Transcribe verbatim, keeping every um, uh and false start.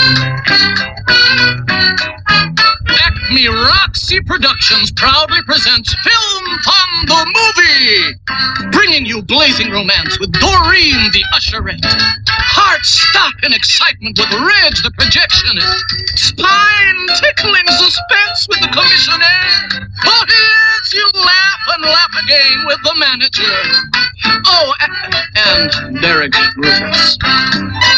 Acme Roxy Productions proudly presents Film Fun the Movie, bringing you blazing romance with Doreen the usherette, heart-stopping excitement with Reg the projectionist, spine-tickling suspense with the commissioner. Oh, here's you laugh and laugh again with the manager. Oh, and Derek Griffiths.